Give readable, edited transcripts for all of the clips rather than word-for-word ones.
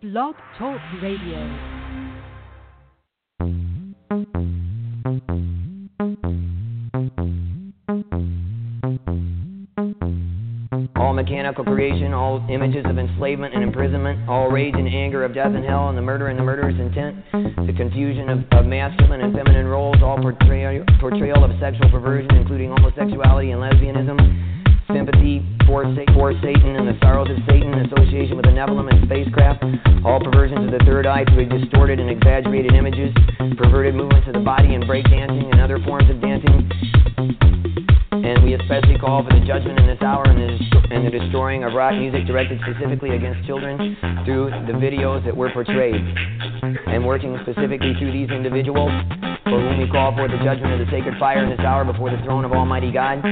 Blog Talk Radio. All mechanical creation, all images of enslavement and imprisonment, all rage and anger of death and hell, and the murder and the murderer's intent, the confusion of masculine and feminine roles, all portrayal of sexual perversion, including homosexuality and lesbianism, sympathy for Satan and the sorrows of Satan, association with the Nephilim and spacecraft, all perversions of the third eye through distorted and exaggerated images, perverted movements of the body and breakdancing and other forms of dancing. And we especially call for the judgment in this hour and the destroying of rock music directed specifically against children through the videos that were portrayed. And working specifically through these individuals, for whom we call for the judgment of the sacred fire in this hour before the throne of Almighty God.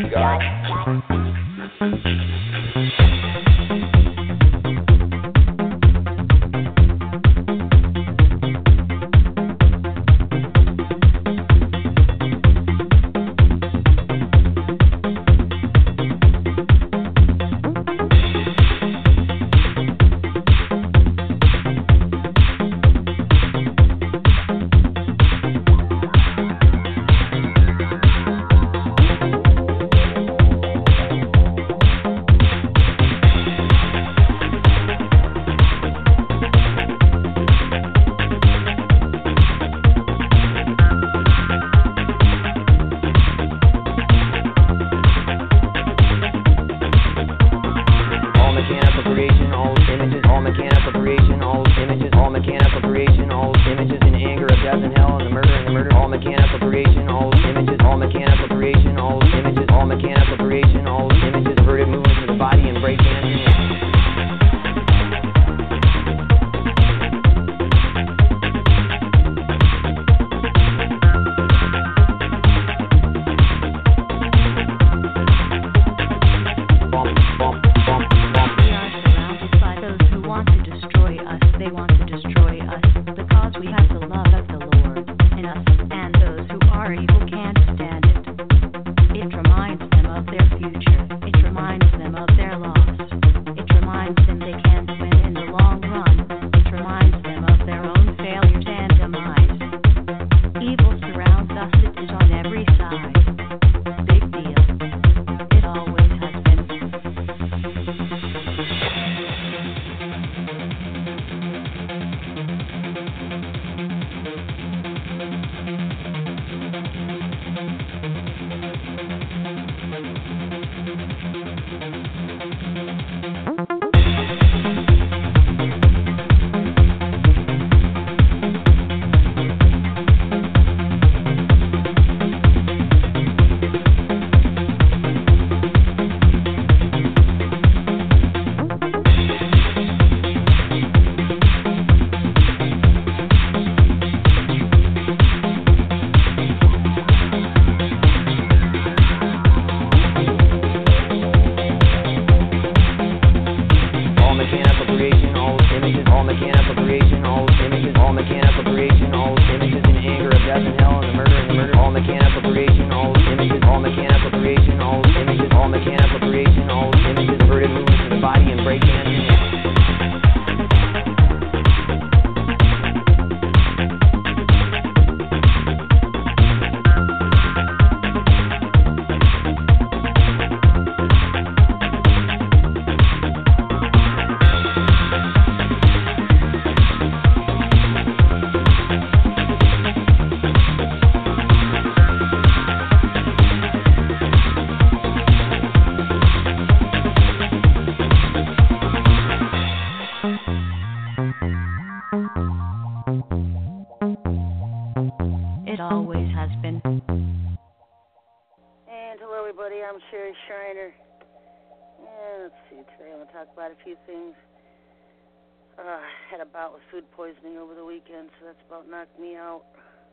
Food poisoning over the weekend, so that's about knocked me out.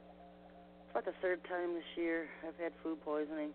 It's about the third time this year I've had food poisoning.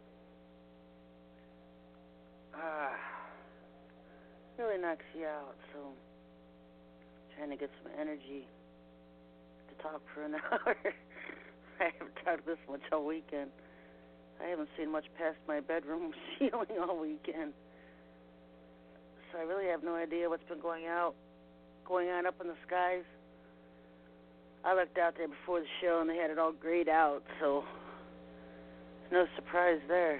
Really knocks you out, so trying to get some energy to talk for an hour. I haven't talked this much all weekend. I haven't seen much past my bedroom ceiling all weekend. So I really have no idea what's been going out going on up in the skies. I looked out there before the show, and they had it all grayed out, so no surprise there.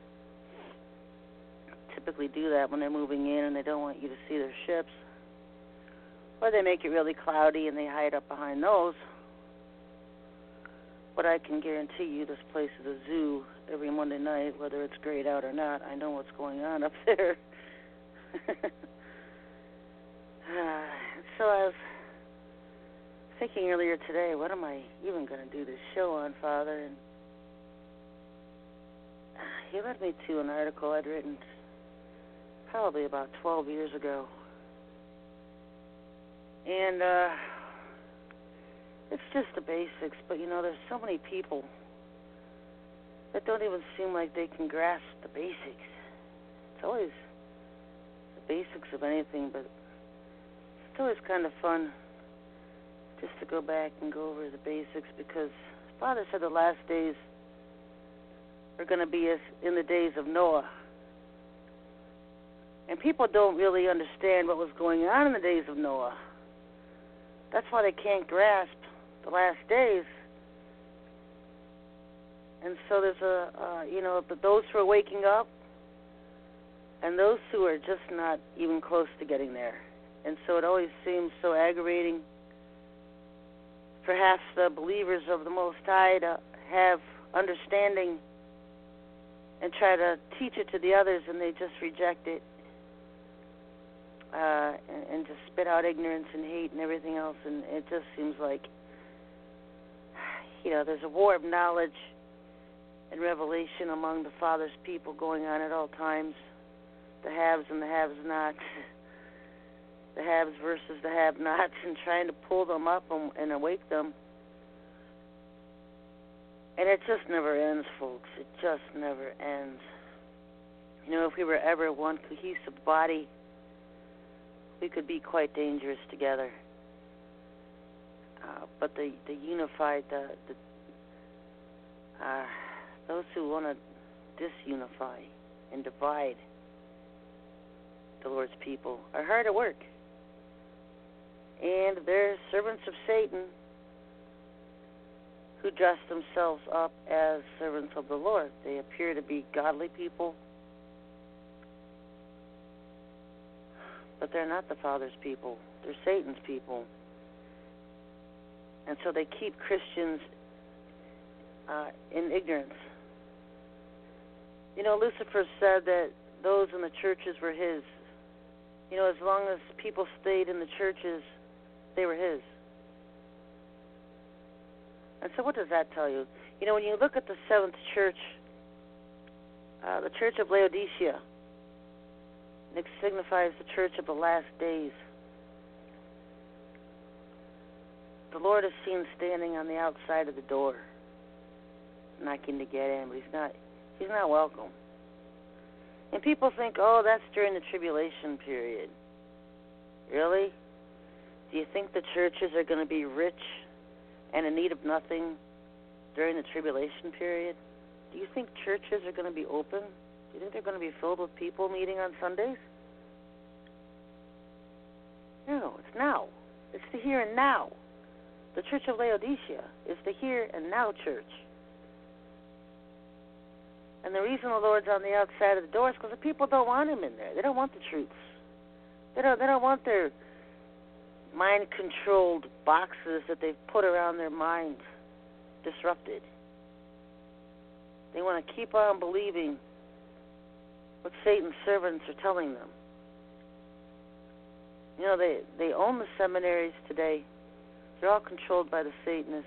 Typically do that when they're moving in and they don't want you to see their ships. Or they make it really cloudy and they hide up behind those. But I can guarantee you this place is a zoo every Monday night, whether it's grayed out or not. I know what's going on up there. So I was thinking earlier today, what am I even going to do this show on, Father? And he led me to an article I'd written probably about 12 years ago. And it's just the basics, but there's so many people that don't even seem like they can grasp the basics. It's always the basics of anything, but it's always kind of fun just to go back and go over the basics, because Father said the last days are going to be as in the days of Noah. And people don't really understand what was going on in the days of Noah. That's why they can't grasp the last days. And so there's those who are waking up and those who are just not even close to getting there. And so it always seems so aggravating perhaps the believers of the Most High to have understanding and try to teach it to the others, and they just reject it and just spit out ignorance and hate and everything else. And it just seems like, there's a war of knowledge and revelation among the Father's people going on at all times. The haves and the have-nots, the haves versus the have-nots, and trying to pull them up and awake them. And it just never ends, folks. It just never ends. If we were ever one cohesive body, we could be quite dangerous together. But the unified, those who want to disunify and divide the Lord's people are hard at work. And they're servants of Satan who dress themselves up as servants of the Lord. They appear to be godly people, but they're not the Father's people. They're Satan's people. And so they keep Christians in ignorance. Lucifer said that those in the churches were his. As long as people stayed in the churches, they were his. And so what does that tell you? When you look at the seventh church, the church of Laodicea, it signifies the church of the last days. The Lord is seen standing on the outside of the door, knocking to get in, but he's not welcome. And people think, that's during the tribulation period. Really? Do you think the churches are going to be rich and in need of nothing during the tribulation period? Do you think churches are going to be open? Do you think they're going to be filled with people meeting on Sundays? No, it's now. It's the here and now. The church of Laodicea is the here and now church. And the reason the Lord's on the outside of the door is because the people don't want him in there. They don't want the truths. They don't want their mind-controlled boxes that they've put around their minds disrupted. They want to keep on believing what Satan's servants are telling them. They own the seminaries today. They're all controlled by the Satanists.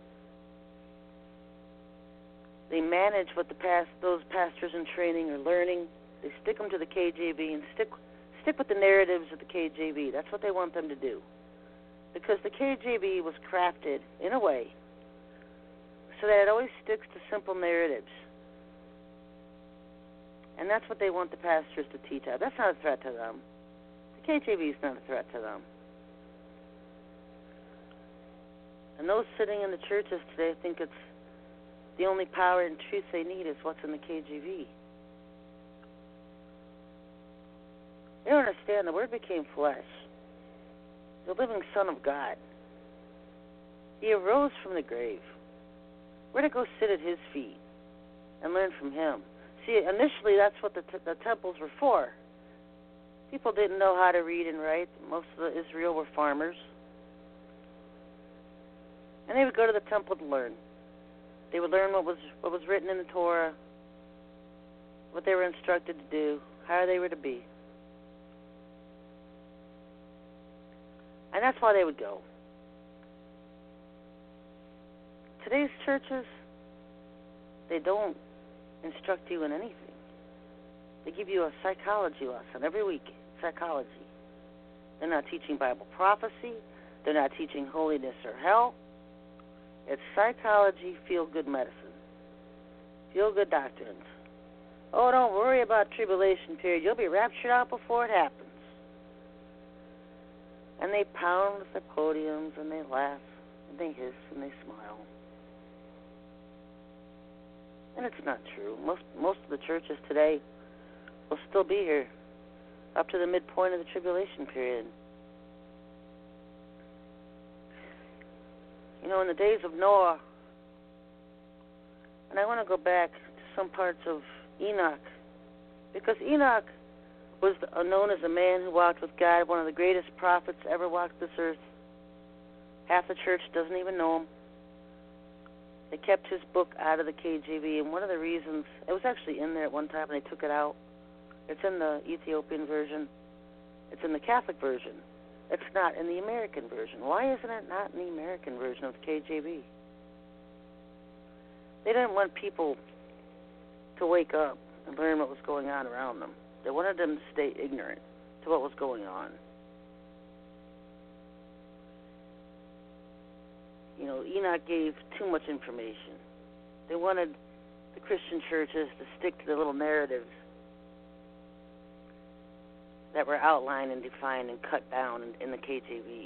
They manage what those pastors in training are learning. They stick them to the KJV and stick with the narratives of the KJV. That's what they want them to do. Because the KJV was crafted in a way so that it always sticks to simple narratives. And that's what they want the pastors to teach out. That's not a threat to them. The KJV is not a threat to them. And those sitting in the churches today think it's the only power and truth they need is what's in the KJV. They don't understand. The Word became flesh. the living Son of God. He arose from the grave. We're to go sit at his feet and learn from him. See, initially that's what the temples were for. People didn't know how to read and write. Most of Israel were farmers. And they would go to the temple to learn. They would learn what was written in the Torah, what they were instructed to do, how they were to be. And that's why they would go. Today's churches, they don't instruct you in anything. They give you a psychology lesson every week, psychology. They're not teaching Bible prophecy. They're not teaching holiness or hell. It's psychology, feel-good medicine, feel-good doctrines. Oh, don't worry about tribulation period. You'll be raptured out before it happens. And they pound the podiums, and they laugh, and they hiss, and they smile. And it's not true. Most of the churches today will still be here up to the midpoint of the tribulation period. You know, in the days of Noah, and I want to go back to some parts of Enoch, because Enoch was known as a man who walked with God, one of the greatest prophets ever walked this earth. Half the church doesn't even know him. They kept his book out of the KJV, and one of the reasons, it was actually in there at one time, and they took it out. It's in the Ethiopian version. It's in the Catholic version. It's not in the American version. Why isn't it not in the American version of the KJV? They didn't want people to wake up and learn what was going on around them. They wanted them to stay ignorant to what was going on. You know, Enoch gave too much information. They wanted the Christian churches to stick to the little narratives that were outlined and defined and cut down in the KJV.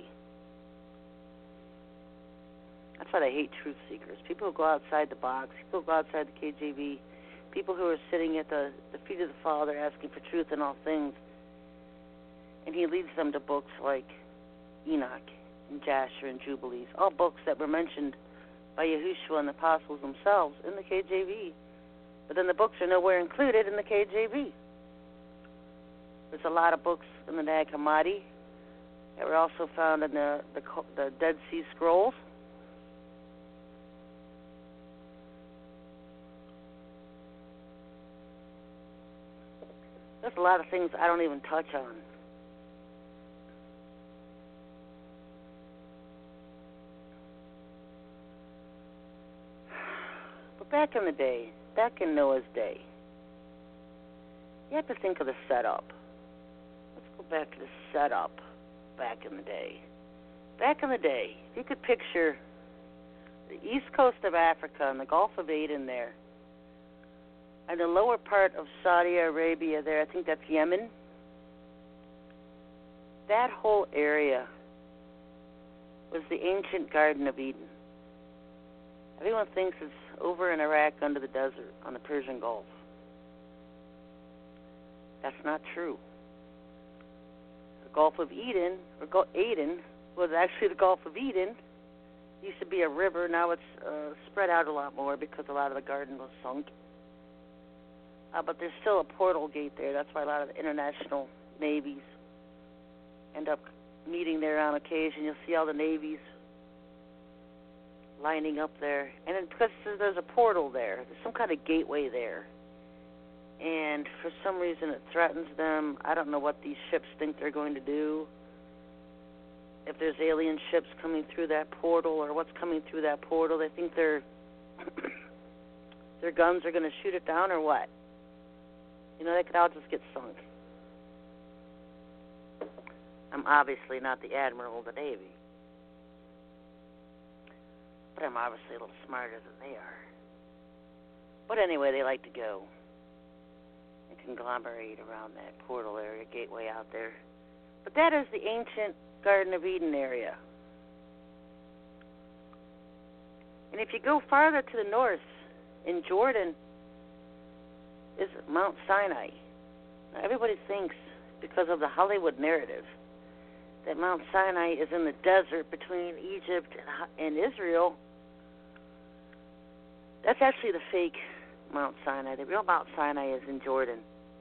That's why I hate truth seekers. People who go outside the box, people who go outside the KJV, people who are sitting at the feet of the Father asking for truth in all things. And he leads them to books like Enoch and Jasher and Jubilees, all books that were mentioned by Yahushua and the apostles themselves in the KJV. But then the books are nowhere included in the KJV. There's a lot of books in the Nag Hammadi that were also found in the Dead Sea Scrolls. There's a lot of things I don't even touch on. But back in the day, back in Noah's day, you have to think of the setup. Let's go back to the setup back in the day. Back in the day, if you could picture the east coast of Africa and the Gulf of Aden there, and the lower part of Saudi Arabia there, I think that's Yemen, that whole area was the ancient Garden of Eden. Everyone thinks it's over in Iraq under the desert on the Persian Gulf. That's not true. The Gulf of Eden, or Aden, was actually the Gulf of Eden. It used to be a river. Now it's spread out a lot more because a lot of the garden was sunk. But there's still a portal gate there. That's why a lot of the international navies end up meeting there on occasion. You'll see all the navies lining up there. And then because there's a portal there, there's some kind of gateway there. And for some reason it threatens them. I don't know what these ships think they're going to do. If there's alien ships coming through that portal or what's coming through that portal, they think their guns are going to shoot it down or what? You know, they could all just get sunk. I'm obviously not the Admiral of the Navy. But I'm obviously a little smarter than they are. But anyway, they like to go and conglomerate around that portal area, gateway out there. But that is the ancient Garden of Eden area. And if you go farther to the north, in Jordan, is Mount Sinai. Now, everybody thinks, because of the Hollywood narrative, that Mount Sinai is in the desert between Egypt and Israel, that's actually the fake Mount Sinai. The real Mount Sinai is in Jordan.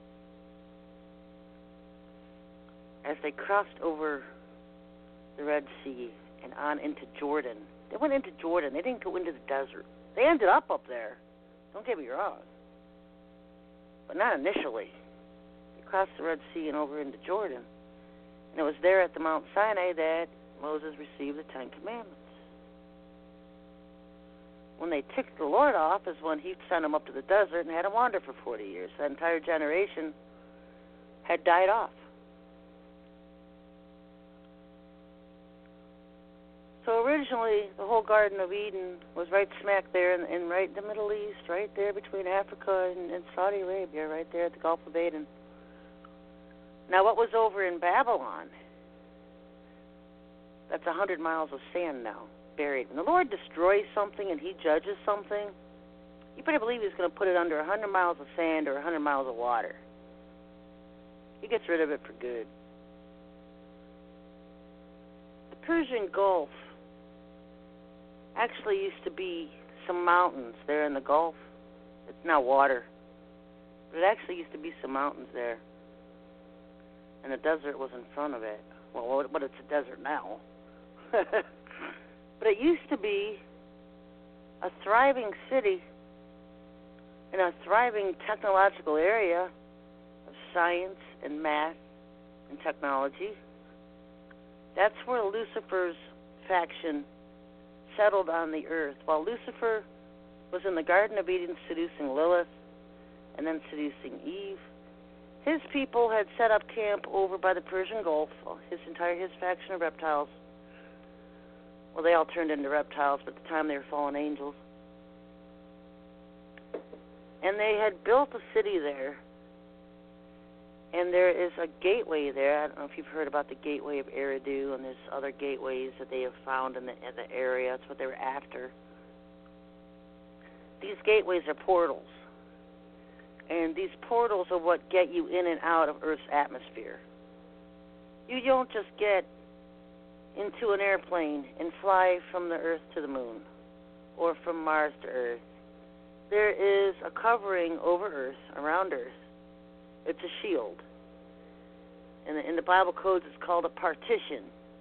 As they crossed over the Red Sea and on into Jordan, they went into Jordan. They didn't go into the desert. They ended up there. Don't get me wrong. But not initially. They crossed the Red Sea and over into Jordan. And it was there at the Mount Sinai that Moses received the Ten Commandments. When they ticked the Lord off is when he sent them up to the desert and had them wander for 40 years. That entire generation had died off. So originally, the whole Garden of Eden was right smack there in right in the Middle East, right there between Africa and Saudi Arabia, right there at the Gulf of Aden. Now, what was over in Babylon, that's 100 miles of sand now, buried. When the Lord destroys something and he judges something, you better believe he's going to put it under 100 miles of sand or 100 miles of water. He gets rid of it for good. The Persian Gulf actually used to be some mountains there in the Gulf. It's now water. But it actually used to be some mountains there. And the desert was in front of it. Well, but it's a desert now. But it used to be a thriving city in a thriving technological area of science and math and technology. That's where Lucifer's faction settled on the earth. While Lucifer was in the Garden of Eden seducing Lilith and then seducing Eve, his people had set up camp over by the Persian Gulf, his faction of reptiles. Well, they all turned into reptiles, but at the time they were fallen angels. And they had built a city there. And there is a gateway there. I don't know if you've heard about the gateway of Eridu, and there's other gateways that they have found in the area. That's what they were after. These gateways are portals. And these portals are what get you in and out of Earth's atmosphere. You don't just get into an airplane and fly from the Earth to the moon or from Mars to Earth. There is a covering over Earth, around Earth. It's a shield. In the Bible codes, it's called a partition.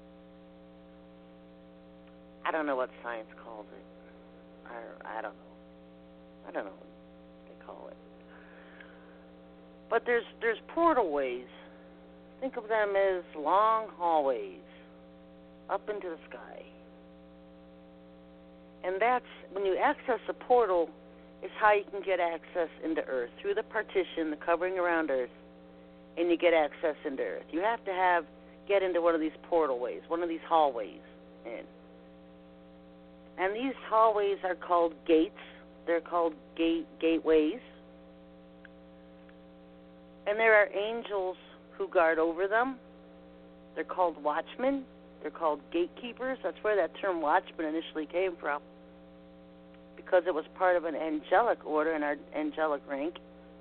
I don't know what science calls it. I don't know. I don't know what they call it. But there's portal ways. Think of them as long hallways up into the sky. And that's, when you access a portal, is how you can get access into Earth. Through the partition, the covering around Earth, and you get access into Earth. You have to get into one of these portal ways, one of these hallways. And these hallways are called gates. They're called gateways. And there are angels who guard over them. They're called watchmen. They're called gatekeepers. That's where that term watchman initially came from, because it was part of an angelic order in our angelic rank.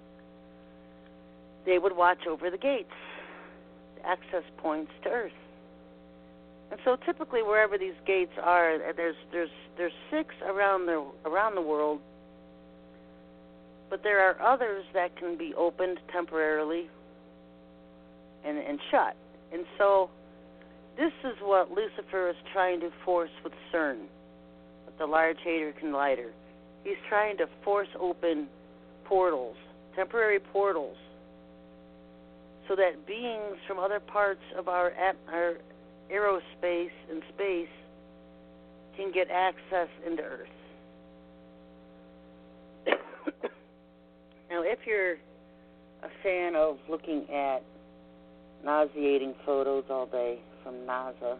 They would watch over the gates, the access points to Earth. And so typically wherever these gates are, there's 6 around the world, but there are others that can be opened temporarily and shut. And so this is what Lucifer is trying to force with CERN, with the Large Hadron Collider. He's trying to force open portals, temporary portals, so that beings from other parts of our aerospace and space can get access into Earth. Now, if you're a fan of looking at nauseating photos all day from NASA,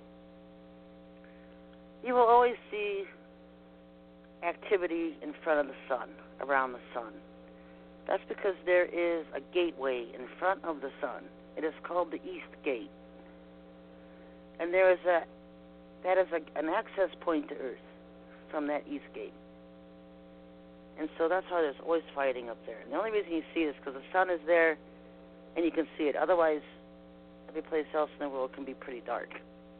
you will always see activity in front of the sun, around the sun. That's because there is a gateway in front of the sun. It is called the East Gate. And that is an access point to Earth from that East Gate. And so that's why there's always fighting up there. And the only reason you see it is because the sun is there and you can see it. Otherwise, every place else in the world can be pretty dark.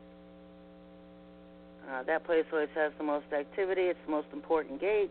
That place always has the most activity. It's the most important gate.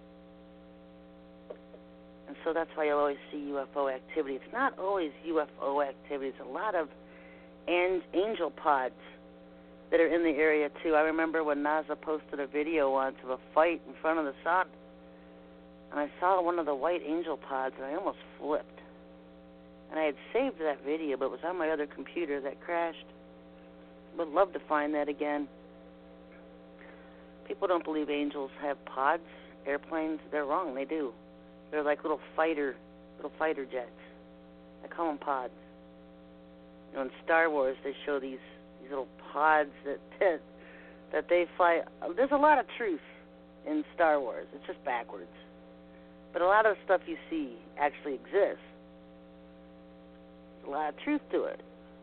And so that's why you'll always see UFO activity. It's not always UFO activity. It's a lot of angel pods that are in the area, too. I remember when NASA posted a video once of a fight in front of the sun, and I saw one of the white angel pods, and I almost flipped. And I had saved that video, but it was on my other computer that crashed. Would love to find that again. People don't believe angels have pods, airplanes. They're wrong. They do. They're like little fighter jets. I call them pods. You know, in Star Wars, they show these little pods that they fly. There's a lot of truth in Star Wars. It's just backwards. But a lot of the stuff you see actually exists. There's a lot of truth to it.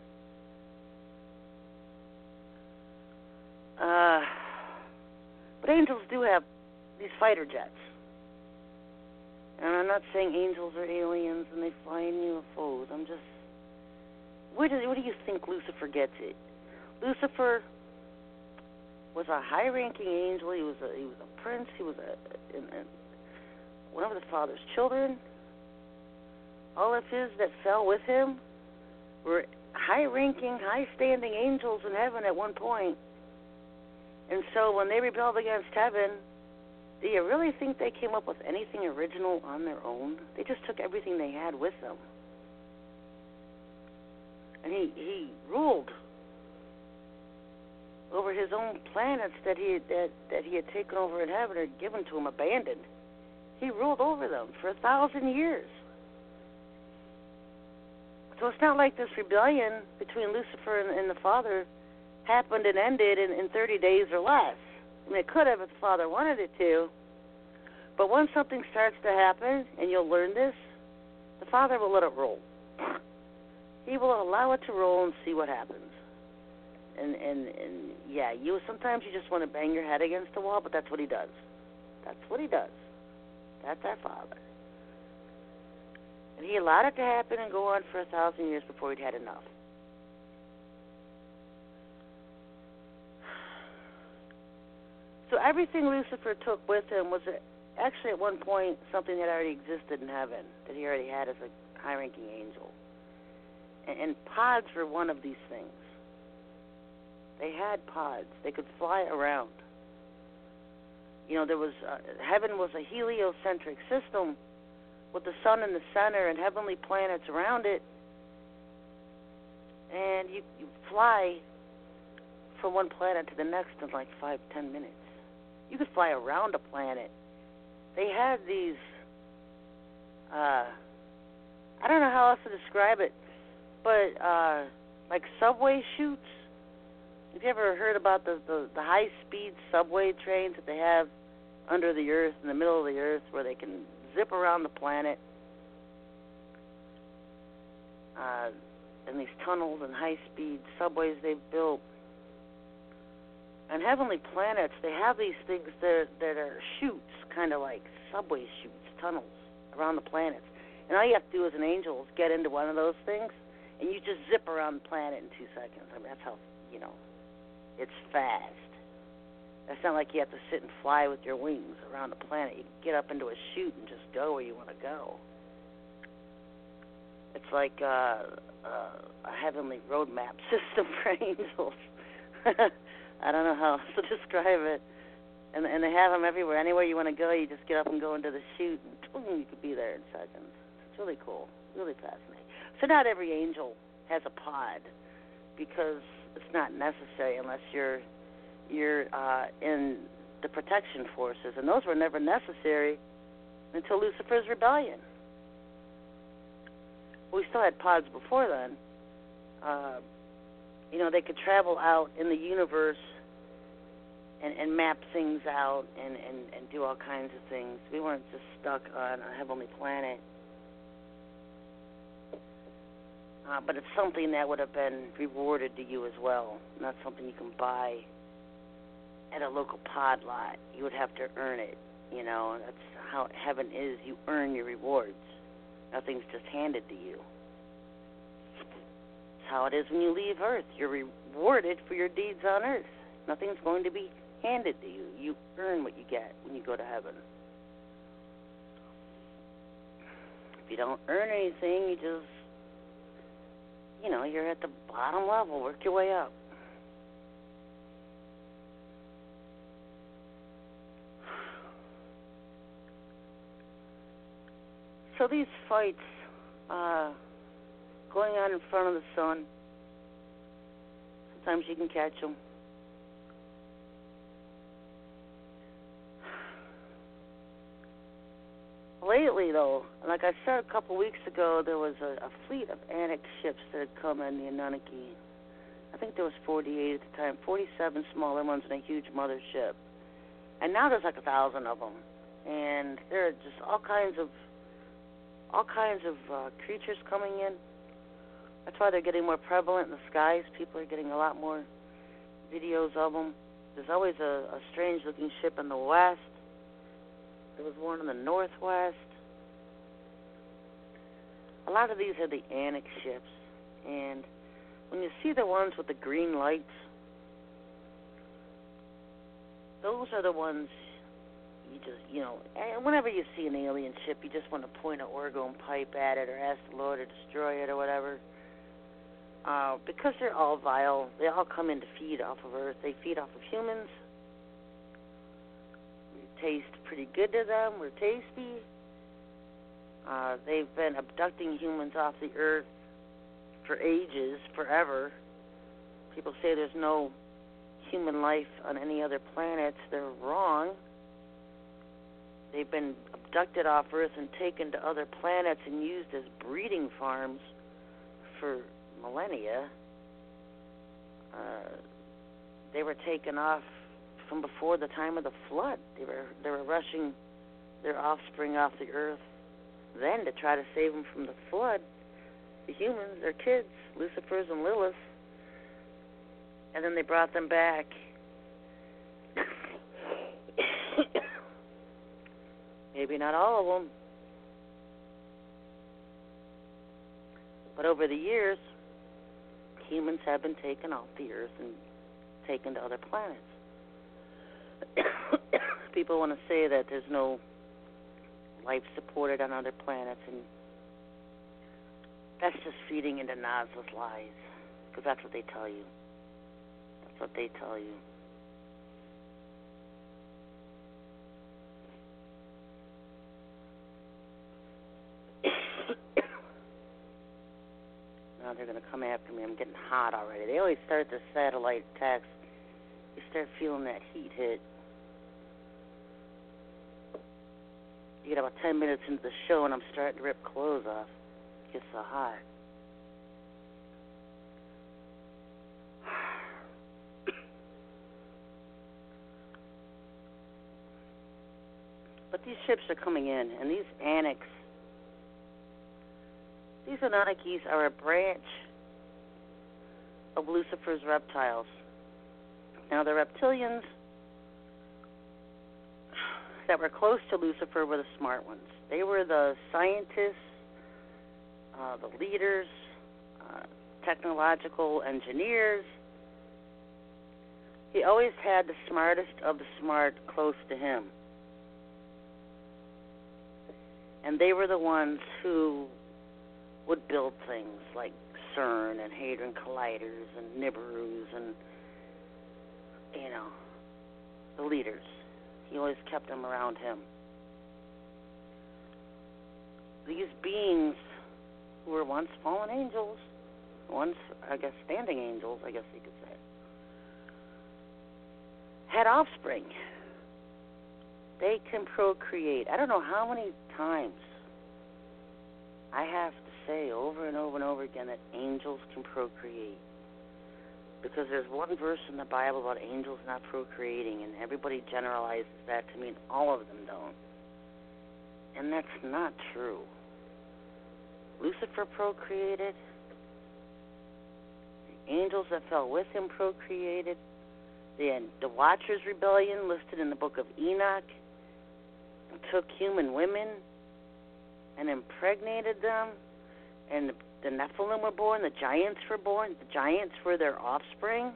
But angels do have these fighter jets. And I'm not saying angels are aliens and they fly in UFOs. I'm just... What do you think Lucifer gets it? Lucifer was a high-ranking angel. He was a prince. He was one of the Father's children. All of his that fell with him were high-ranking, high-standing angels in heaven at one point. And so when they rebelled against heaven, do you really think they came up with anything original on their own? They just took everything they had with them. And he ruled over his own planets that he had taken over in heaven or given to him, abandoned. He ruled over them for 1,000 years. So it's not like this rebellion between Lucifer and the Father happened and ended in 30 days or less. I mean, it could have if the Father wanted it to. But once something starts to happen, and you'll learn this, the Father will let it roll. He will allow it to roll and see what happens. And yeah, sometimes you just want to bang your head against the wall, but that's what he does. That's what he does. That's our Father. And he allowed it to happen and go on for 1,000 years before he'd had enough. So everything Lucifer took with him was actually at one point something that already existed in heaven, that he already had as a high-ranking angel. And pods were one of these things. They had pods. They could fly around. You know, there was heaven was a heliocentric system with the sun in the center and heavenly planets around it. And you fly from one planet to the next in like 5-10 minutes. You could fly around a planet. They had these, I don't know how else to describe it, but like subway chutes. Have you ever heard about the high-speed subway trains that they have under the earth, in the middle of the earth, where they can zip around the planet? And these tunnels and high-speed subways they've built. And heavenly planets, they have these things that are chutes, kind of like subway chutes, tunnels around the planets. And all you have to do as an angel is get into one of those things, and you just zip around the planet in 2 seconds. I mean, that's how, it's fast. It's not like you have to sit and fly with your wings around the planet. You can get up into a chute and just go where you want to go. It's like a heavenly roadmap system for angels. I don't know how else to describe it. And they have them everywhere. Anywhere you want to go, you just get up and go into the chute, and boom, you could be there in seconds. It's really cool, really fascinating. So not every angel has a pod, because it's not necessary unless you're in the protection forces, and those were never necessary until Lucifer's rebellion. We still had pods before then. They could travel out in the universe and map things out and do all kinds of things. We weren't just stuck on a heavenly planet. But it's something that would have been rewarded to you as well, not something you can buy at a local pod lot. You would have to earn it, That's how heaven is. You earn your rewards. Nothing's just handed to you. It's how it is when you leave Earth. You're rewarded for your deeds on Earth. Nothing's going to be handed to you. You earn what you get when you go to heaven. If you don't earn anything, you just, you're at the bottom level. Work your way up. So these fights going on in front of the sun, sometimes you can catch them. Lately, though, like I said a couple weeks ago, there was a fleet of Anik ships that had come in the Anunnaki. I think there was 48 at the time, 47 smaller ones and a huge mothership. And now there's like 1,000 of them. And there are just all kinds of creatures coming in. That's why they're getting more prevalent in the skies. People are getting a lot more videos of them. There's always a strange-looking ship in the west. There was one in the northwest. A lot of these are the Anik ships. And when you see the ones with the green lights, those are the ones you just, and whenever you see an alien ship, you just want to point an orgone pipe at it or ask the Lord to destroy it or whatever. Because they're all vile. They all come in to feed off of Earth. They feed off of humans. Taste pretty good to them. We're tasty. They've been abducting humans off the Earth for ages, forever. People say there's no human life on any other planets. They're wrong. They've been abducted off Earth and taken to other planets and used as breeding farms for millennia. They were taken off from before the time of the flood. They were rushing their offspring off the Earth then to try to save them from the flood. The humans, their kids, Lucifers and Liliths, and then they brought them back. Maybe not all of them, but over the years, humans have been taken off the Earth and taken to other planets. People want to say that there's no life supported on other planets, and that's just feeding into Naz's lies, because that's what they tell you. That's what they tell you. Now they're going to come after me. I'm getting hot already. They always start the satellite attacks. You start feeling that heat hit. You get about 10 minutes into the show, and I'm starting to rip clothes off. It gets so hot. But these ships are coming in, and these Aniks, these Anunnakis are a branch of Lucifer's reptiles. Now, the reptilians that were close to Lucifer were the smart ones. They were the scientists, the leaders, technological engineers. He always had the smartest of the smart close to him. And they were the ones who would build things like CERN and Hadron Colliders and Nibiru's and, the leaders. He always kept them around him. These beings who were once fallen angels, once, standing angels, you could say, had offspring. They can procreate. I don't know how many times I have to say over and over and over again that angels can procreate. Because there's one verse in the Bible about angels not procreating, and everybody generalizes that to mean all of them don't. And that's not true. Lucifer procreated. The angels that fell with him procreated. The Watchers' Rebellion, listed in the book of Enoch, took human women and impregnated them and the Nephilim were born, the giants were born, the giants were their offspring.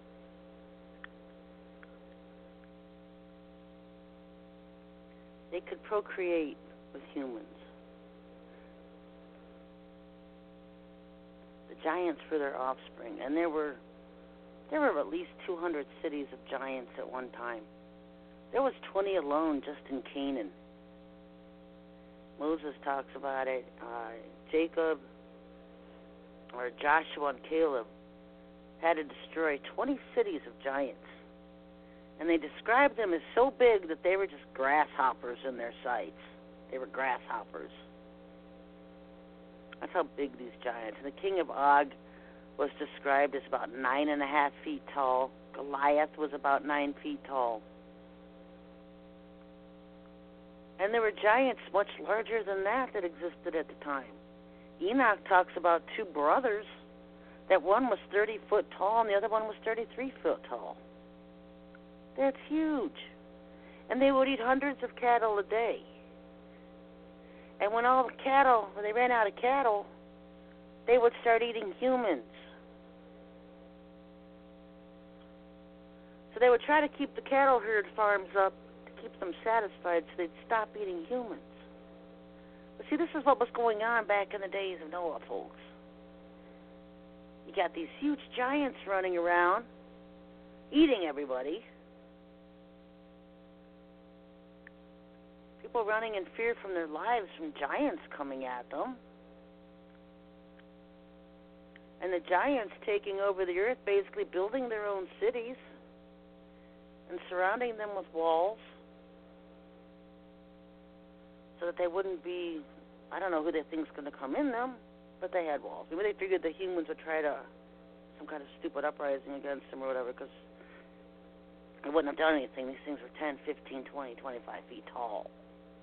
They could procreate with humans. The giants were their offspring, and there were at least 200 cities of giants at one time. There was 20 alone just in Canaan. Moses talks about it. Jacob, or Joshua and Caleb, had to destroy 20 cities of giants. And they described them as so big that they were just grasshoppers in their sights. They were grasshoppers. That's how big these giants. And the king of Og was described as about 9.5 feet tall. Goliath was about 9 feet tall. And there were giants much larger than that existed at the time. Enoch talks about two brothers, that one was 30 foot tall and the other one was 33 foot tall. That's huge. And they would eat hundreds of cattle a day. And when they ran out of cattle, they would start eating humans. So they would try to keep the cattle herd farms up to keep them satisfied so they'd stop eating humans. But see, this is what was going on back in the days of Noah, folks. You got these huge giants running around, eating everybody. People running in fear from their lives from giants coming at them. And the giants taking over the earth, basically building their own cities and surrounding them with walls so that they wouldn't be, I don't know who they think's going to come in them, but they had walls. Maybe they figured the humans would try some kind of stupid uprising against them or whatever, because they wouldn't have done anything. These things were 10, 15, 20, 25 feet tall.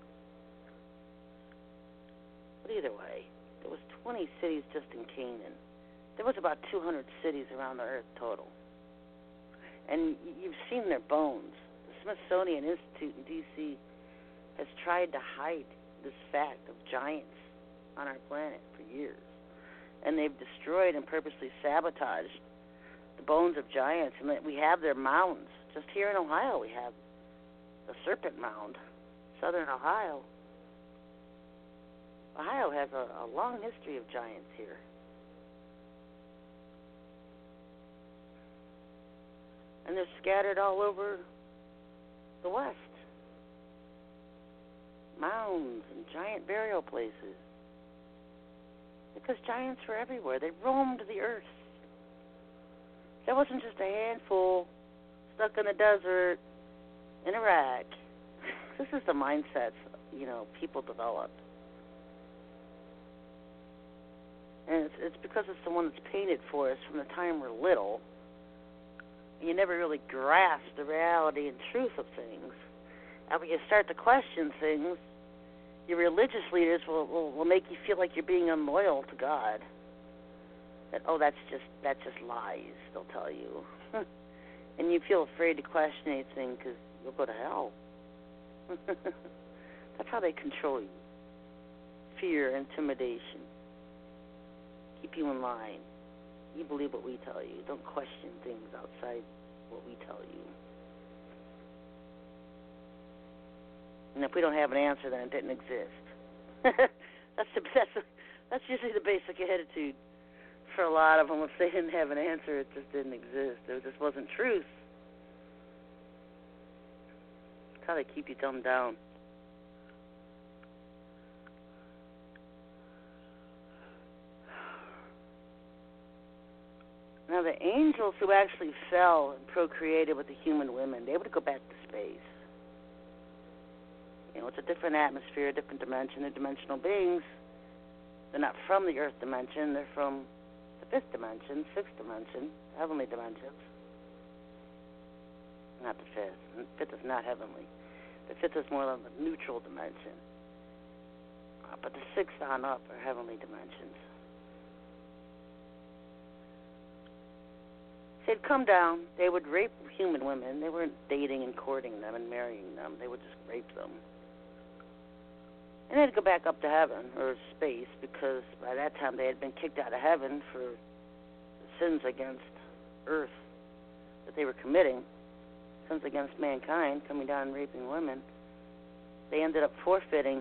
But either way, there was 20 cities just in Canaan. There was about 200 cities around the earth total. And you've seen their bones. The Smithsonian Institute in D.C. has tried to hide this fact of giants on our planet for years. And they've destroyed and purposely sabotaged the bones of giants. And we have their mounds. Just here in Ohio, we have the Serpent Mound, southern Ohio. Ohio has a long history of giants here. And they're scattered all over the West. Mounds and giant burial places. Because giants were everywhere. They roamed the earth. There wasn't just a handful stuck in the desert in Iraq. This is the mindsets, people develop. And it's because it's the one that's painted for us from the time we're little. You never really grasp the reality and truth of things. And when you start to question things, your religious leaders will make you feel like you're being unloyal to God. That, that's just lies, they'll tell you. And you feel afraid to question anything because you'll go to hell. That's how they control you. Fear, intimidation. Keep you in line. You believe what we tell you. Don't question things outside what we tell you. And if we don't have an answer, then it didn't exist. That's usually the basic attitude for a lot of them. If they didn't have an answer, it just didn't exist. It just wasn't truth. That's how they keep you dumbed down. Now, the angels who actually fell and procreated with the human women, they would go back to space. It's a different atmosphere, a different dimension. They're dimensional beings. They're not from the earth dimension. They're from the fifth dimension, sixth dimension, heavenly dimensions. Not the fifth. The fifth is not heavenly. The fifth is more of a neutral dimension. But the sixth on up are heavenly dimensions. They'd come down. They would rape human women. They weren't dating and courting them and marrying them. They would just rape them. And they had to go back up to heaven, or space, because by that time they had been kicked out of heaven for sins against Earth that they were committing, sins against mankind, coming down and raping women. They ended up forfeiting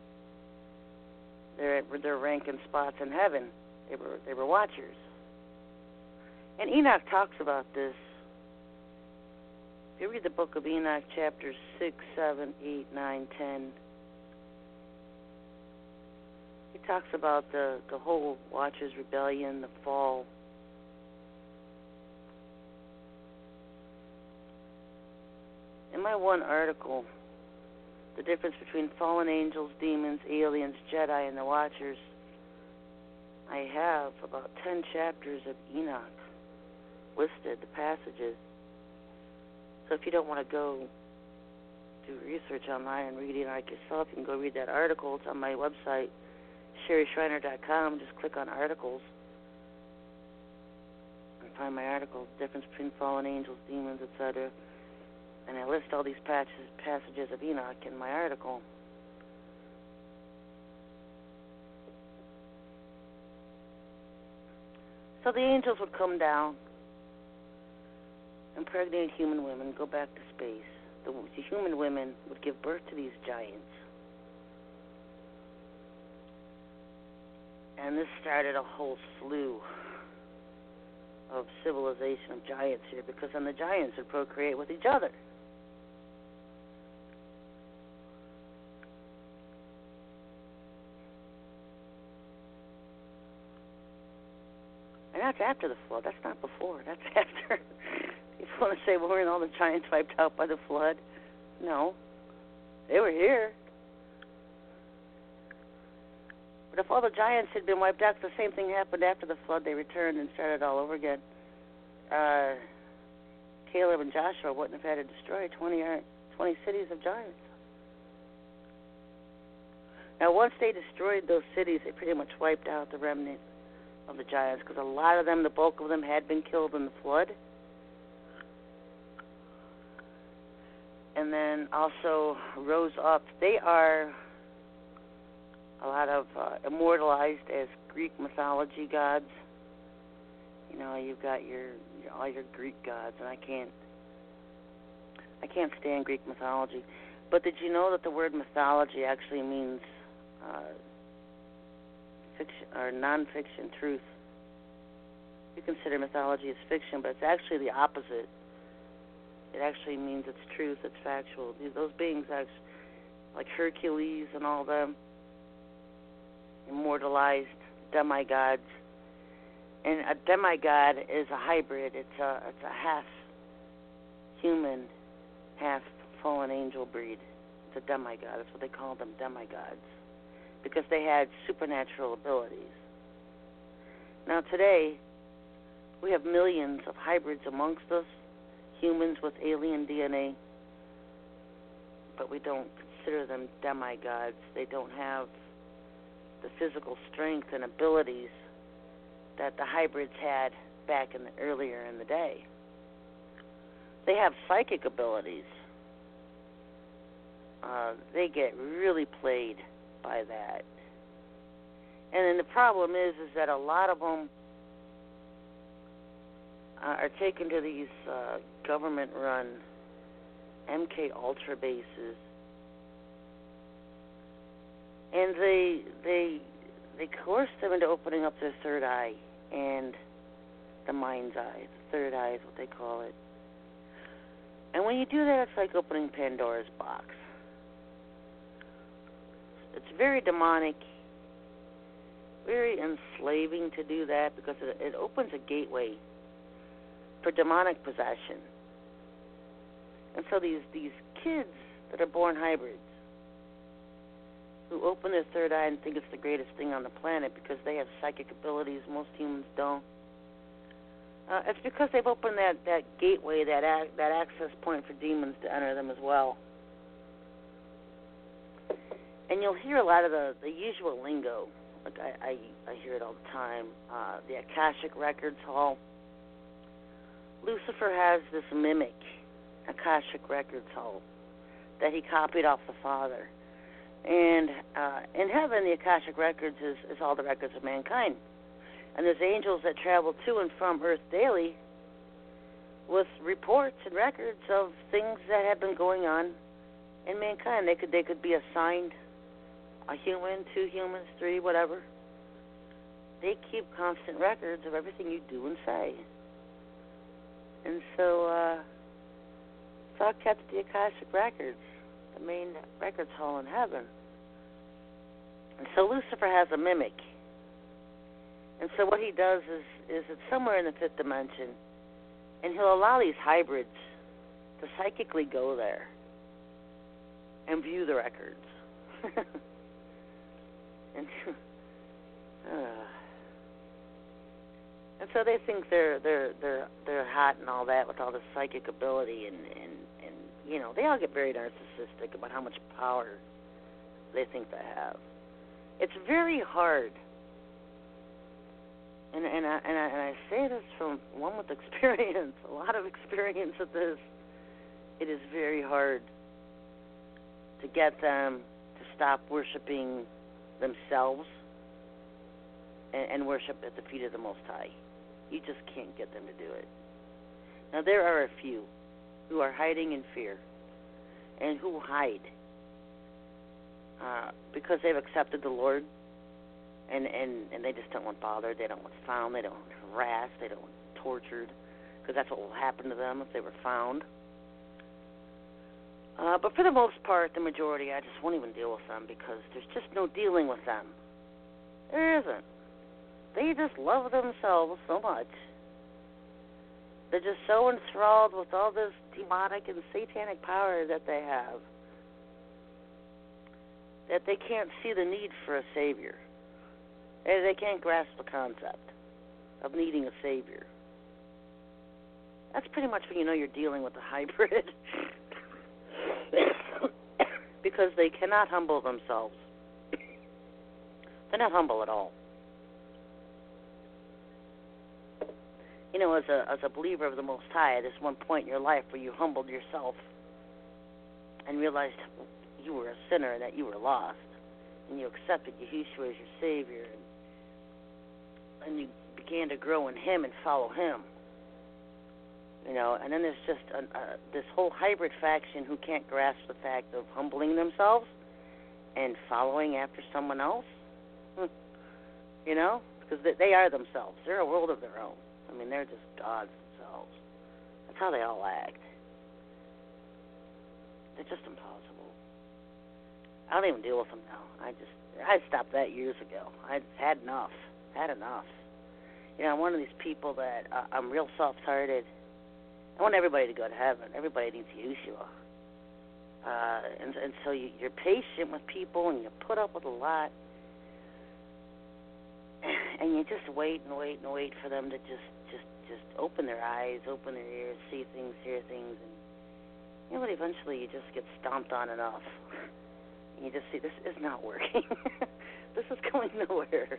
their rank and spots in heaven. They were watchers. And Enoch talks about this. If you read the book of Enoch, chapters 6, 7, 8, 9, 10, he talks about the whole Watchers' rebellion, the fall. In my one article, the difference between fallen angels, demons, aliens, Jedi, and the Watchers, I have about 10 chapters of Enoch listed, the passages. So if you don't want to go do research online and read Enoch yourself, you can go read that article. It's on my website, SherryShriner.com. Just click on articles and find my article, the difference between fallen angels, demons, etc. And I list all these passages of Enoch in my article. So the angels would come down, impregnate human women, go back to space. The human women would give birth to these giants. And this started a whole slew of civilization of giants here, because then the giants would procreate with each other. And that's after the flood. That's not before. That's after. People want to say, well, weren't all the giants wiped out by the flood? No. They were here. But if all the giants had been wiped out, the same thing happened after the flood. They returned and started all over again. Caleb and Joshua wouldn't have had to destroy 20 cities of giants. Now, once they destroyed those cities, they pretty much wiped out the remnant of the giants, because a lot of them, the bulk of them, had been killed in the flood. And then also rose up. They are a lot of immortalized as Greek mythology gods. You know, you've got all your Greek gods, and I can't stand Greek mythology. But did you know that the word mythology actually means fiction or non-fiction, truth? You consider mythology as fiction, but it's actually the opposite. It actually means it's truth, it's factual. Those beings, like Hercules and all them, immortalized demigods. And a demigod is a hybrid. It's a half human, half fallen angel breed. It's a demigod. That's what they call them, demigods, because they had supernatural abilities. Now today, we have millions of hybrids amongst us, humans with alien DNA, but we don't consider them demigods. They don't have the physical strength and abilities that the hybrids had back earlier in the day. They have psychic abilities. They get really played by that. And then the problem is that a lot of them are taken to these government-run MK Ultra bases, and they coerce them into opening up their third eye and the mind's eye. The third eye is what they call it. And when you do that, it's like opening Pandora's box. It's very demonic, very enslaving to do that, because it opens a gateway for demonic possession. And so these kids that are born hybrids, who open their third eye and think it's the greatest thing on the planet because they have psychic abilities most humans don't, it's because they've opened that gateway, that access point for demons to enter them as well. And you'll hear a lot of the usual lingo. Like I hear it all the time. The Akashic Records Hall. Lucifer has this mimic, Akashic Records Hall, that he copied off the Father. And in heaven, the Akashic Records is all the records of mankind. And there's angels that travel to and from Earth daily with reports and records of things that have been going on in mankind. They could be assigned a human, 2 humans, 3, whatever. They keep constant records of everything you do and say. And so it's all kept at the Akashic Records, the main records hall in heaven. And so Lucifer has a mimic. And so what he does is it's somewhere in the 5th dimension, and he'll allow these hybrids to psychically go there and view the records. and so they think they're hot and all that with all this psychic ability, and you know, they all get very narcissistic about how much power they think they have. It's very hard. And I say this from one with experience, a lot of experience with this. It is very hard to get them to stop worshiping themselves and worship at the feet of the Most High. You just can't get them to do it. Now, there are a few who are hiding in fear and who hide because they've accepted the Lord. And they just don't want bothered. They don't want found. They don't want harassed. They don't want tortured, because that's what will happen to them if they were found. But for the most part, the majority, I just won't even deal with them because there's just no dealing with them. There isn't. They just love themselves so much. They're just so enthralled with all this demonic and satanic power that they have that they can't see the need for a savior. They can't grasp the concept of needing a savior. That's pretty much when you know you're dealing with a hybrid. Because they cannot humble themselves. They're not humble at all. You know, as a believer of the Most High, there's one point in your life where you humbled yourself and realized you were a sinner and that you were lost. And you accepted Yahushua as your Savior, and you began to grow in Him and follow Him. You know, and then there's just this whole hybrid faction who can't grasp the fact of humbling themselves and following after someone else. You know, because they are themselves. They're a world of their own. I mean, they're just gods themselves. That's how they all act. They're just impossible. I don't even deal with them now. I stopped that years ago. I had enough. You know, I'm one of these people that I'm real soft-hearted. I want everybody to go to heaven. Everybody needs Yeshua. And so you're patient with people, and you put up with a lot, and you just wait for them to just open their eyes, open their ears, see things, hear things, and you know what? Eventually, you just get stomped on enough. You just see, this is not working. This is going nowhere.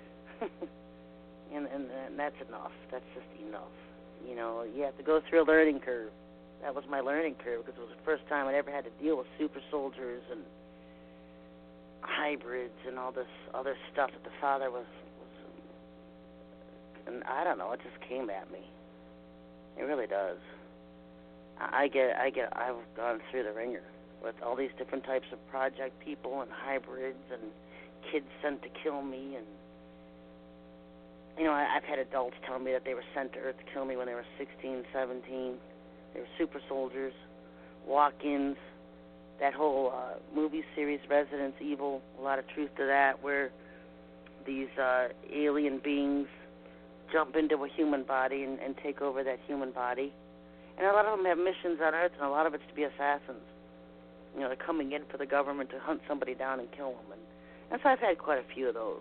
and that's enough. That's just enough. You know, you have to go through a learning curve. That was my learning curve because it was the first time I'd ever had to deal with super soldiers and hybrids and all this other stuff that the Father was and I don't know, it just came at me. It really does. I've gone through the ringer with all these different types of project people and hybrids and kids sent to kill me, and you know, I've had adults tell me that they were sent to Earth to kill me when they were 16, 17. They were super soldiers, walk-ins, that whole movie series Resident Evil, a lot of truth to that, where these alien beings jump into a human body and take over that human body. And a lot of them have missions on Earth, and a lot of it's to be assassins. You know, they're coming in for the government to hunt somebody down and kill them. And so I've had quite a few of those.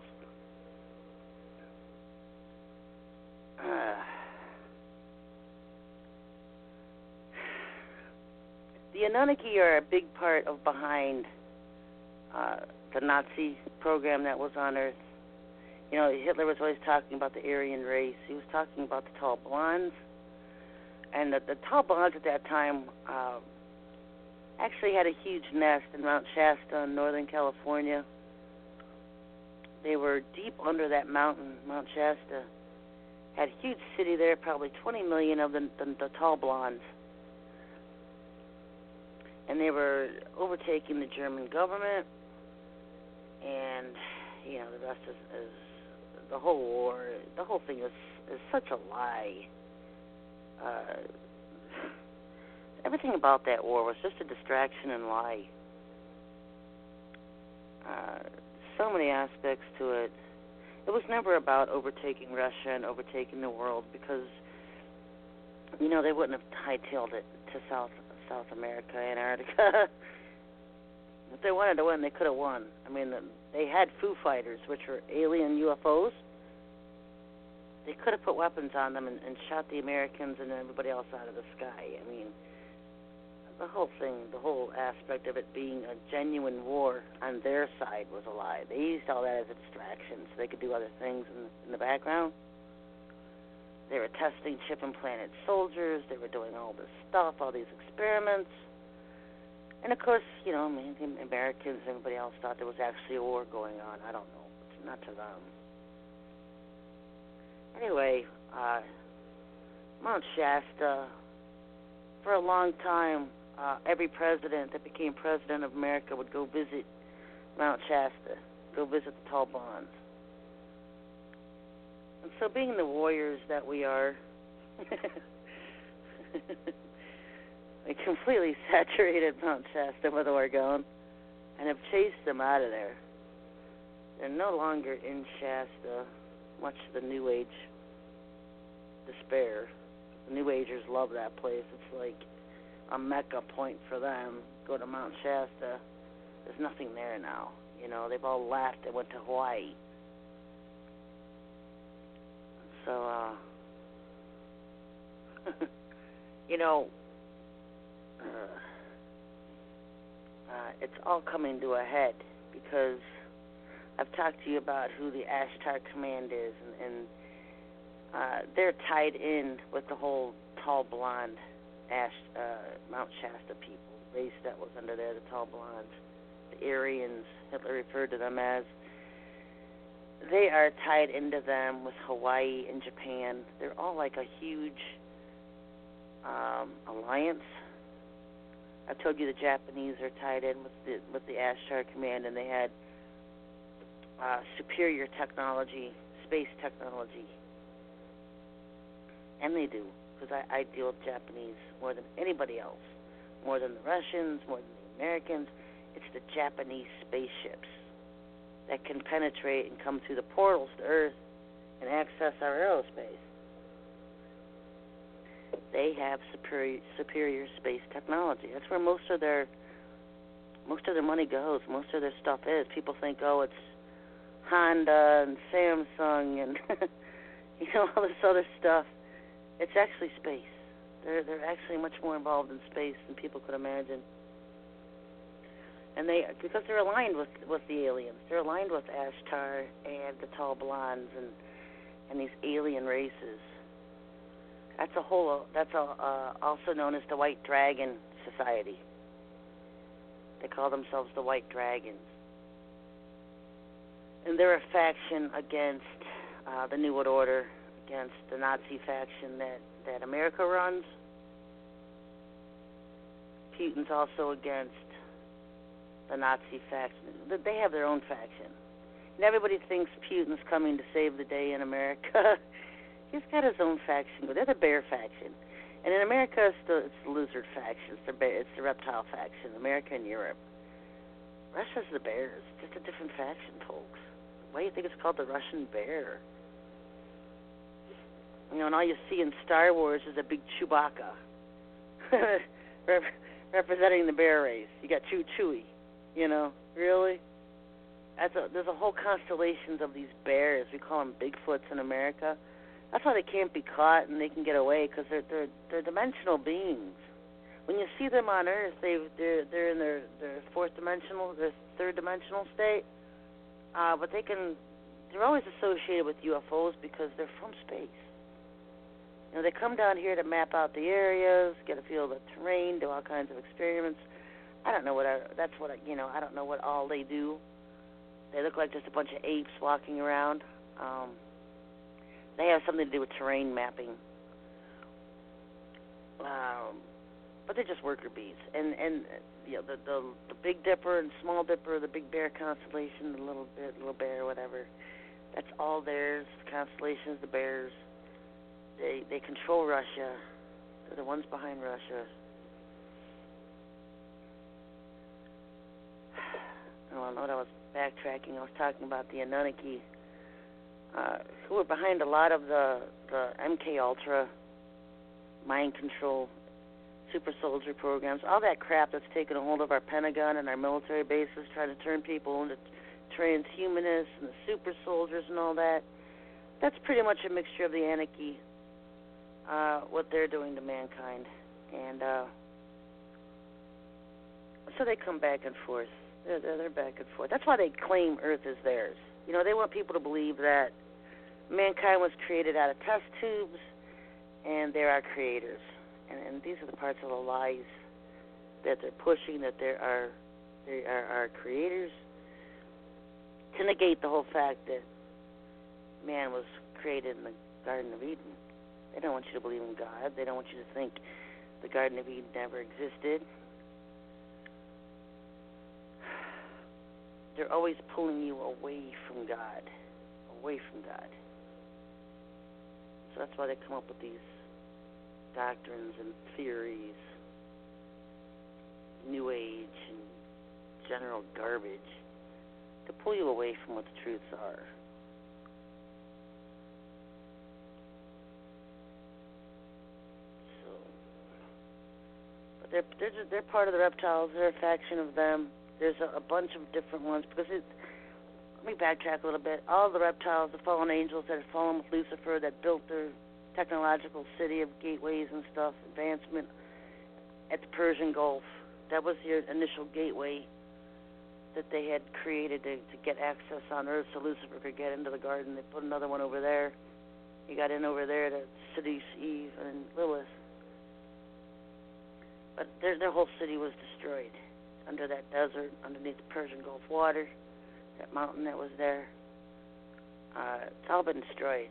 The Anunnaki are a big part of behind the Nazi program that was on Earth. You know, Hitler was always talking about the Aryan race. He was talking about the tall blondes. And the tall blondes at that time actually had a huge nest in Mount Shasta in Northern California. They were deep under that mountain, Mount Shasta. Had a huge city there, probably 20 million of the tall blondes. And they were overtaking the German government. And, you know, the rest is the whole war. The whole thing is such a lie. Everything about that war was just a distraction and lie. So many aspects to it. It was never about overtaking Russia and overtaking the world because, you know, they wouldn't have hightailed it to South America, Antarctica. If they wanted to win, they could have won. I mean, they had Foo Fighters, which were alien UFOs. They could have put weapons on them and shot the Americans and everybody else out of the sky. I mean, the whole thing, the whole aspect of it being a genuine war on their side was a lie. They used all that as a distraction so they could do other things in the background. They were testing chip-implanted soldiers. They were doing all this stuff, all these experiments. And, of course, you know, I mean, the Americans and everybody else thought there was actually a war going on. I don't know. It's not to them. Anyway, Mount Shasta, for a long time, every president that became president of America would go visit Mount Shasta, go visit the tall bonds. And so being the warriors that we are, we completely saturated Mount Shasta with Orgone and have chased them out of there. They're no longer in Shasta, much to the New Age despair. The New Agers love that place. It's like a Mecca point for them. Go to Mount Shasta. There's nothing there now. You know, they've all left. They went to Hawaii. So, you know, it's all coming to a head because I've talked to you about who the Ashtar Command is, and they're tied in with the whole tall blonde Mount Shasta people, the race that was under there, the tall blondes, the Aryans, Hitler referred to them as. They are tied into them with Hawaii and Japan. They're all like a huge alliance. I've told you the Japanese are tied in with the Ashtar Command, and they had superior technology, space technology. And they do, because I deal with Japanese more than anybody else, more than the Russians, more than the Americans. It's the Japanese spaceships that can penetrate and come through the portals to Earth and access our aerospace. They have superior space technology. That's where most of their money goes. Most of their stuff is. People think, oh, it's Honda and Samsung and you know, all this other stuff. It's actually space. They're actually much more involved in space than people could imagine. And because they're aligned with the aliens. They're aligned with Ashtar and the tall blondes and these alien races. That's also known as the White Dragon Society. They call themselves the White Dragons. And they're a faction against the New World Order, against the Nazi faction that America runs. Putin's also against the Nazi faction. They have their own faction. And everybody thinks Putin's coming to save the day in America. He's got his own faction. They're the bear faction. And in America, it's the lizard faction. It's the reptile faction, America and Europe. Russia's the bears. It's just a different faction, folks. Why do you think it's called the Russian bear? You know, and all you see in Star Wars is a big Chewbacca representing the bear race. You got Chewie. You know, really? There's a whole constellations of these bears. We call them Bigfoots in America. That's why they can't be caught and they can get away, because they're dimensional beings. When you see them on Earth, they're in their third dimensional state. But they're always associated with UFOs because they're from space. You know, they come down here to map out the areas, get a feel of the terrain, do all kinds of experiments. I don't know I don't know what all they do. They look like just a bunch of apes walking around. They have something to do with terrain mapping. But they're just worker bees. And the Big Dipper and Small Dipper, the Big Bear constellation, the Little Bear, whatever. That's all theirs. The constellations, the bears. They control Russia. They're the ones behind Russia. I know that I was backtracking. I was talking about the Anunnaki, who are behind a lot of the MK Ultra, mind control, super soldier programs, all that crap that's taken a hold of our Pentagon and our military bases, trying to turn people into transhumanists and the super soldiers and all that. That's pretty much a mixture of the Anunnaki, what they're doing to mankind. And so they come back and forth. They're back and forth. That's why they claim Earth is theirs. They want people to believe that mankind was created out of test tubes and they're our creators. And these are the parts of the lies that they're pushing, that they are our creators, to negate the whole fact that man was created in the Garden of Eden. They don't want you to believe in God. They don't want you to think the Garden of Eden never existed. They're always pulling you away from God. Away from God. So that's why they come up with these doctrines and theories, New Age and general garbage, to pull you away from what the truths are. So, but they're part of the reptiles. They're a faction of them. There's a bunch of different ones, because let me backtrack a little bit. All the reptiles, the fallen angels that had fallen with Lucifer, that built their technological city of gateways and stuff, advancement at the Persian Gulf, that was your initial gateway that they had created to get access on Earth so Lucifer could get into the garden. They put another one over there. He got in over there to seduce Eve and Lilith. But their whole city was destroyed. Under that desert, underneath the Persian Gulf water, that mountain that was there. It's all been destroyed.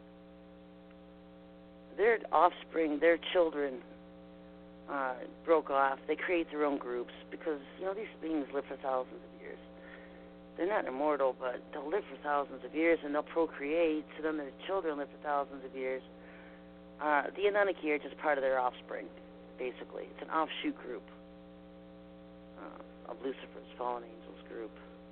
Their offspring, their children, broke off. They create their own groups because, these beings live for thousands of years. They're not immortal, but they'll live for thousands of years, and they'll procreate, so then their children live for thousands of years. The Anunnaki are just part of their offspring, basically. It's an offshoot group of Lucifer's fallen angels group.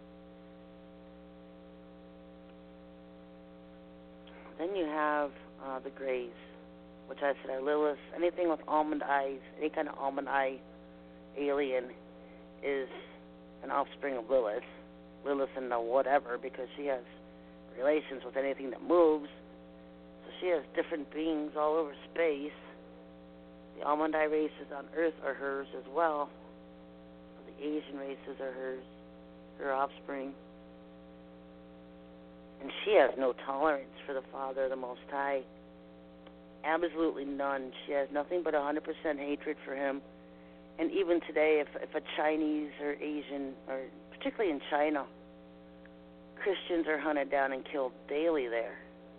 Then you have the Greys, which I said are Lilith. Anything with almond eyes, any kind of almond eye alien is an offspring of Lilith. Lilith and the whatever, because she has relations with anything that moves. So she has different beings all over space. The almond eye races on Earth are hers as well. The Asian races are hers, her offspring. And she has no tolerance for the Father, the Most High. Absolutely none. She has nothing but 100% hatred for him. And even today, if a Chinese or Asian, or particularly in China, Christians are hunted down and killed daily there.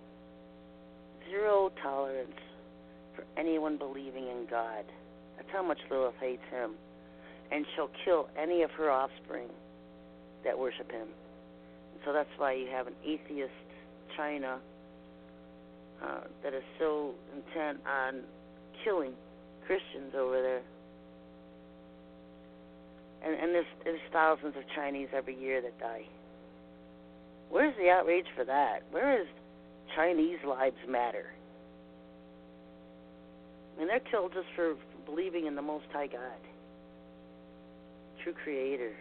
Zero tolerance for anyone believing in God. That's how much Lilith hates him. And she'll kill any of her offspring that worship him. So that's why you have an atheist China that is so intent on killing Christians over there. And there's thousands of Chinese every year that die. Where's the outrage for that? Where is Chinese lives matter? I mean, they're killed just for believing in the Most High God, true Creator.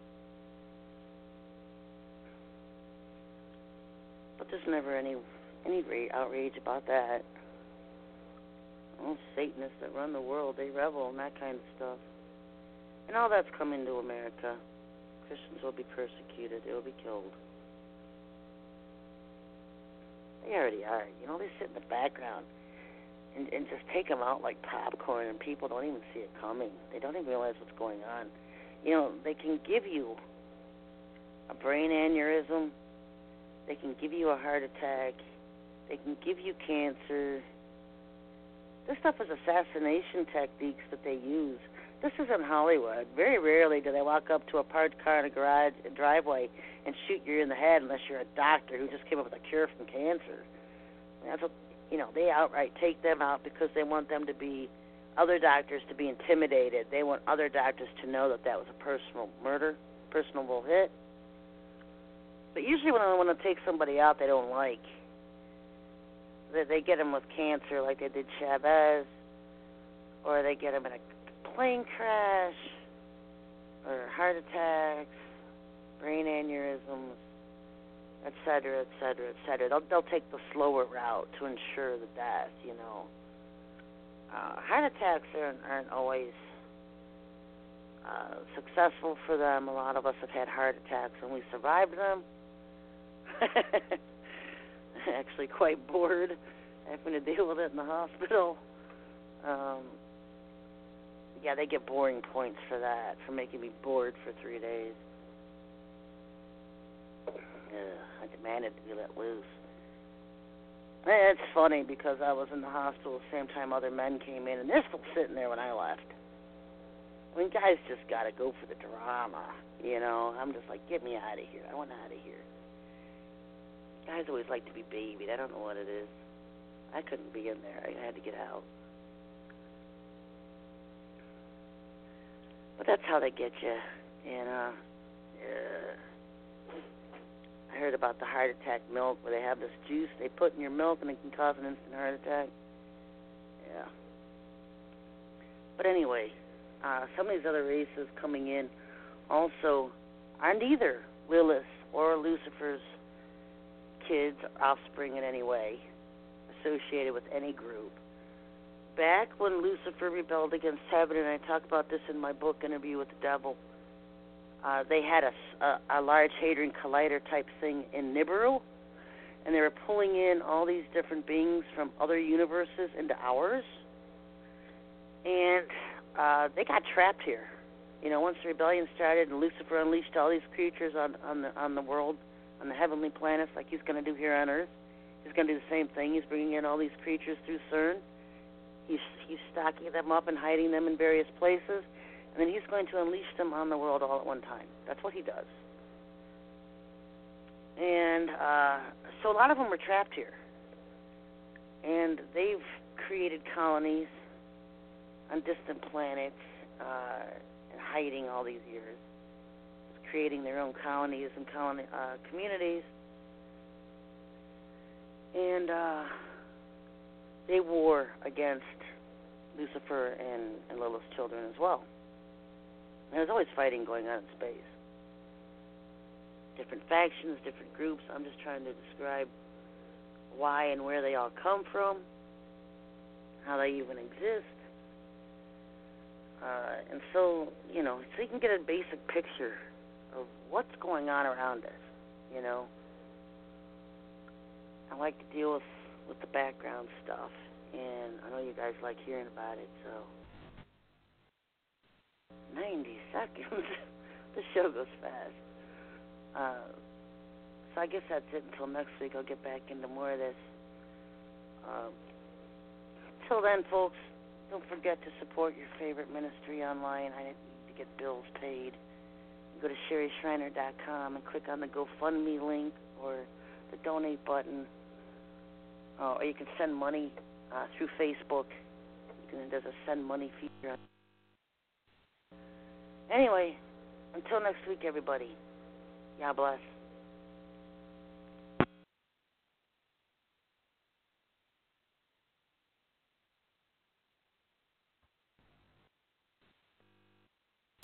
But there's never any outrage about that. Well, Satanists that run the world, they revel in that kind of stuff. And all that's coming to America. Christians will be persecuted. They will be killed. They already are. They sit in the background and just take them out like popcorn, and people don't even see it coming. They don't even realize what's going on. they can give you a brain aneurysm. They can give you a heart attack. They can give you cancer. This stuff is assassination techniques that they use. This isn't Hollywood. Very rarely do they walk up to a parked car in a driveway and shoot you in the head unless you're a doctor who just came up with a cure from cancer. That's what, they outright take them out because they want them to be, other doctors to be intimidated. They want other doctors to know that was a personal murder, personable hit. But usually when they want to take somebody out they don't like, they get them with cancer like they did Chavez, or they get them in a plane crash, or heart attacks, brain aneurysms, et cetera, et cetera, et cetera. They'll take the slower route to ensure the death, Heart attacks aren't always successful for them. A lot of us have had heart attacks and we survived them. Actually quite bored having to deal with it in the hospital. They get boring points for that, for making me bored for 3 days. I demanded to be let loose. It's funny because I was in the hospital at the same time other men came in, and they're still sitting there when I left. I mean, guys just got to go for the drama, I'm just like, get me out of here. I want out of here. Guys always like to be babied. I don't know what it is. I couldn't be in there. I had to get out. But that's how they get you, I heard about the heart attack milk where they have this juice they put in your milk and it can cause an instant heart attack. Yeah. But anyway, some of these other races coming in also aren't either Lilith or Lucifer's kids, offspring in any way, associated with any group. Back when Lucifer rebelled against heaven, and I talk about this in my book, Interview with the Devil, they had a Large Hadron Collider type thing in Nibiru, and they were pulling in all these different beings from other universes into ours, and they got trapped here. Once the rebellion started and Lucifer unleashed all these creatures on the world, on the heavenly planets, like he's going to do here on Earth, he's going to do the same thing. He's bringing in all these creatures through CERN. He's stocking them up and hiding them in various places, and then he's going to unleash them on the world all at one time. That's what he does. And so a lot of them were trapped here, and they've created colonies on distant planets and hiding all these years, creating their own colonies and communities, and they war against Lucifer and Lilith's children as well. And there's always fighting going on in space. Different factions, different groups. I'm just trying to describe why and where they all come from, how they even exist. And so you can get a basic picture of what's going on around us, I like to deal with the background stuff, and I know you guys like hearing about it, so 90 seconds. The show goes fast. So I guess that's it until next week. I'll get back into more of this. Till then, folks, don't forget to support your favorite ministry online. I need to get bills paid. Go to SherryShriner.com and click on the GoFundMe link or the donate button. Or you can send money through Facebook. There's a send money feature. Anyway, until next week, everybody. God bless.